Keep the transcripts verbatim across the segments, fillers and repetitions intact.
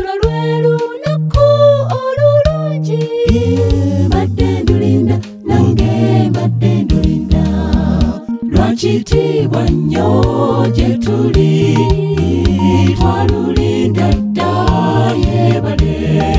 luno lwe lunaku olulungi mbadde ndulinda nange mbadde ndulinda lwakitiibwa nnyo gye tuli twalulinda dda yeebale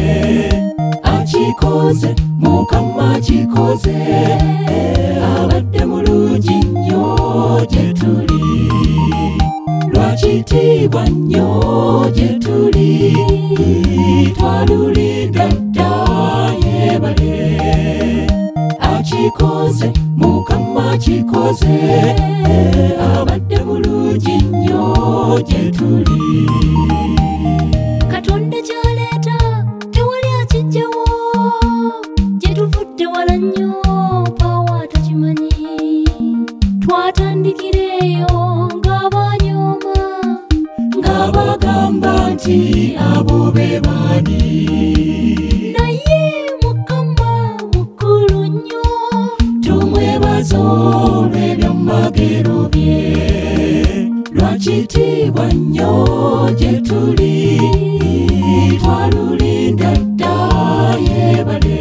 akikoze Mukama akikoze abadde mulungi nnyo gye tuli lwakitiibwa nnyo gye tuli twalulinda dda yeebale akikoze Mukama akikoze abadde mulungi nnyo gye tuli Katonda kyaleeta tewali akijjawo gye tuvudde wala nnyo pawa takimanyi twatandikira eyo ng'abanyooma ng'abagamba nti abo be baani naye Mukama mukulu nnyo tumwebaza olw'ebyamagero bye lwakitiibwa nnyo gye tuli twalulinda dda yeebale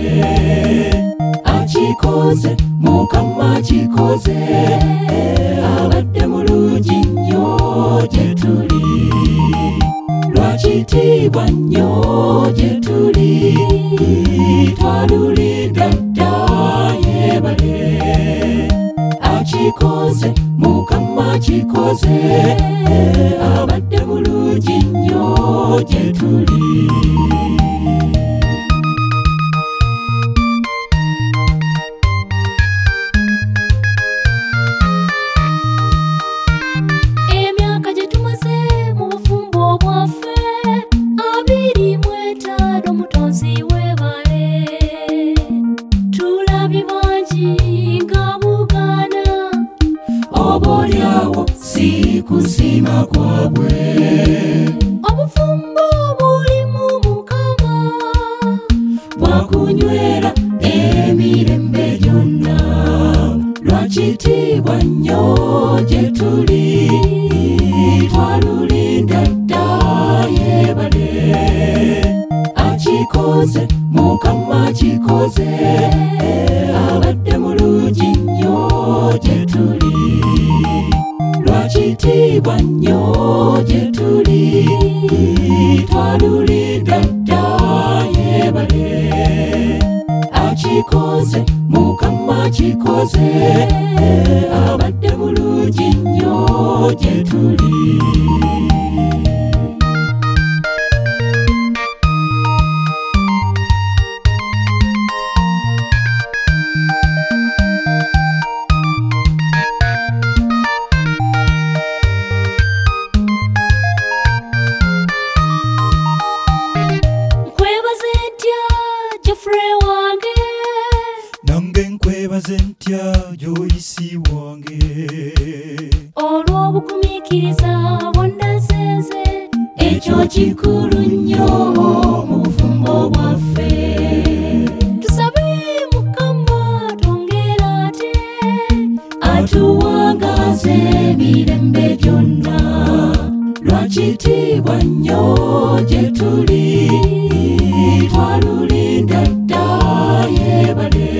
akikoze Mukama akikoze abadde mulungi nnyo gye tuli lwakitiibwa nnyo gye tuli twalulinda dda yeebale akikoze Mukama akikoze abadde mulungi nnyo gye tuli emyaka gye tumaze mu bufumbo bwaffe abiri mu etaano mutonzi weebale tulabye bangi nga bugaana oboolyawo si kusiima kwabwe obufumbo bulimu Mukama bwakunywera emirembe gyonna lwakitiibwa nnyo gye tuli twalulinda dda yeebale akikoze Mukama akikoze abadde mulungi nnyo gye tuli lwakitiibwa nnyo gye tuli twalulinda dda yeebale akikoze Mukama akikoze abadde mulungi nnyo gye tuli nange nkwebaze ntya gy'oyisi wange olw'obugumiikiriza bw'ondazenze ekyo kikulu nnyo mu bufumbo bwaffe tusabe Mukama twongere ate atuwangaze emirembe gyonna lwakitiibwa nnyo gye tuli twalulinda dda yeebale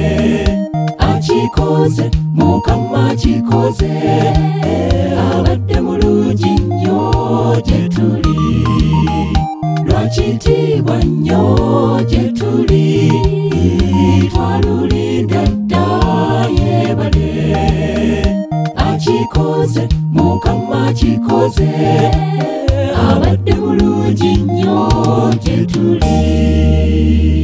akikoze Mukama akikoze abadde mulungi nnyo gye tuli lwakitiibwa nnyo gye tuli twalulinda dda yeebale akikoze Mukama akikoze abadde mulungi nnyo gye tuli